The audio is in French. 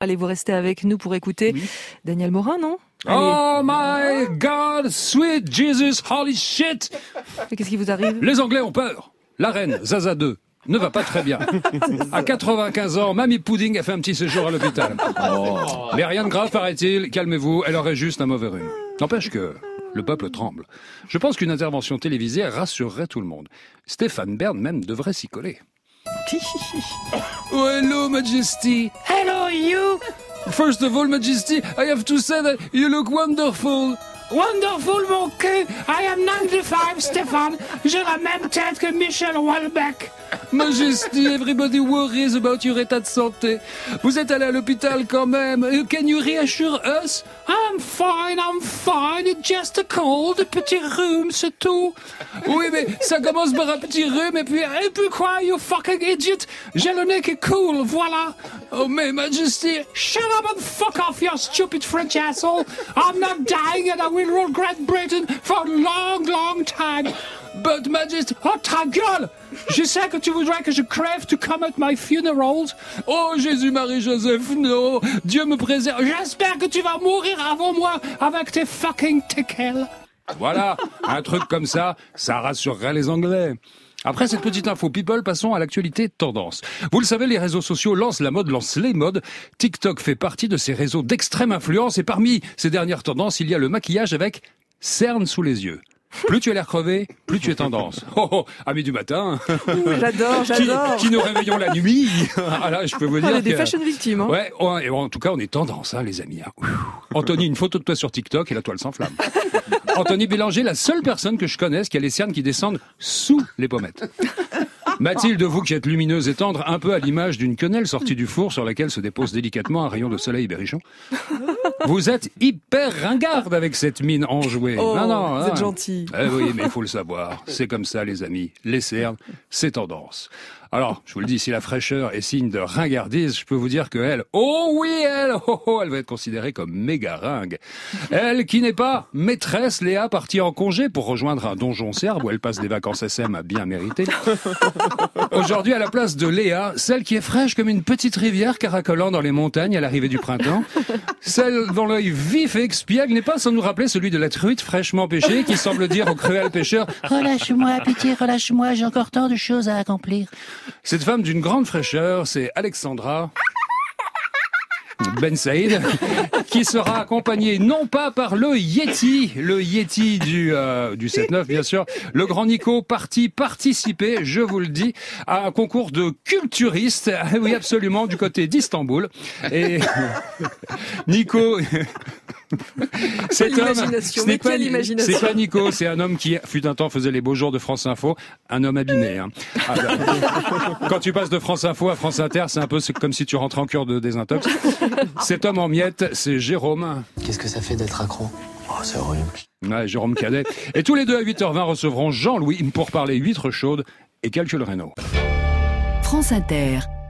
Allez, vous restez avec nous pour écouter Daniel Morin, non? Allez. Oh my God, sweet Jesus, holy shit! Mais qu'est-ce qui vous arrive? Les Anglais ont peur. La reine, Zaza II, ne va pas très bien. À 95 ans, Mamie Pudding a fait un petit séjour à l'hôpital. Mais rien de grave, paraît-il. Calmez-vous, elle aurait juste un mauvais rhume. N'empêche que le peuple tremble. Je pense qu'une intervention télévisée rassurerait tout le monde. Stéphane Bern même devrait s'y coller. Oh, hello, Majesty. Hello, you. First of all, Majesty, I have to say that you look wonderful. Wonderful, mon cul. I am 95, Stéphane. J'ai la même tête que Michel Houellebecq. Majesty, everybody worries about your état de santé. Vous êtes allé à l'hôpital quand même. Can you reassure us? I'm fine. It's just a cold, petit rhume, c'est tout. Oui, mais ça commence par un petit rhume et puis quoi, you fucking idiot? J'ai le nez qui coule, voilà. Oh, mais Majesty... Shut up and fuck off, you stupid French asshole. I'm not dying and I will regret Britain for a long, long time. But Majesty... Oh, ta gueule! Je sais que tu voudrais que je crève to come at my funerals. Oh, Jésus-Marie-Joseph, non. Dieu me préserve. J'espère que tu vas mourir avant moi avec tes fucking teckels. Voilà, un truc comme ça rassurerait les Anglais. Après cette petite info people, passons à l'actualité tendance. Vous le savez, les réseaux sociaux lancent la mode, lancent les modes. TikTok fait partie de ces réseaux d'extrême influence et parmi ces dernières tendances, il y a le maquillage avec cerne sous les yeux. Plus tu as l'air crevé, plus tu es tendance. Oh, amis du matin. J'adore. Qui nous réveillons la nuit. Ah là, je peux vous dire. On est des fashion victimes. Hein. Ouais, et en tout cas, on est tendance, hein, les amis. Hein. Anthony, une photo de toi sur TikTok et la toile s'enflamme. Anthony Bélanger, la seule personne que je connaisse qui a les cernes qui descendent sous les pommettes. Mathilde, vous qui êtes lumineuse et tendre, un peu à l'image d'une quenelle sortie du four sur laquelle se dépose délicatement un rayon de soleil berrichon. Vous êtes hyper ringarde avec cette mine enjouée. Oh, non, vous êtes gentil. Oui, mais il faut le savoir. C'est comme ça, les amis. Les cernes, c'est tendance. Alors, je vous le dis, si la fraîcheur est signe de ringardise, je peux vous dire que elle, elle va être considérée comme méga ringue. Elle qui n'est pas maîtresse Léa partie en congé pour rejoindre un donjon serbe où elle passe des vacances SM à bien mériter. Aujourd'hui, à la place de Léa, celle qui est fraîche comme une petite rivière caracolant dans les montagnes à l'arrivée du printemps, celle dont l'œil vif et expiègle n'est pas sans nous rappeler celui de la truite fraîchement pêchée qui semble dire au cruel pêcheur « Relâche-moi, pitié, relâche-moi, j'ai encore tant de choses à accomplir. » Cette femme d'une grande fraîcheur, c'est Alexandra Ben Saïd, qui sera accompagnée non pas par le Yeti du 7-9 bien sûr, le grand Nico parti participer, je vous le dis, à un concours de culturistes, oui absolument, du côté d'Istanbul. Et Nico... Cet homme, ce n'est pas Nico, c'est un homme qui fut un temps faisait les beaux jours de France Info, un homme abîmé. Hein. Quand tu passes de France Info à France Inter, c'est un peu comme si tu rentrais en cure de désintox. Cet homme en miettes, c'est Jérôme. Qu'est-ce que ça fait d'être accro? Oh, c'est horrible. Ouais, Jérôme Cadet. Et tous les deux à 8h20 recevront Jean-Louis pour parler huîtres chaudes et calcul rénaux. France Inter.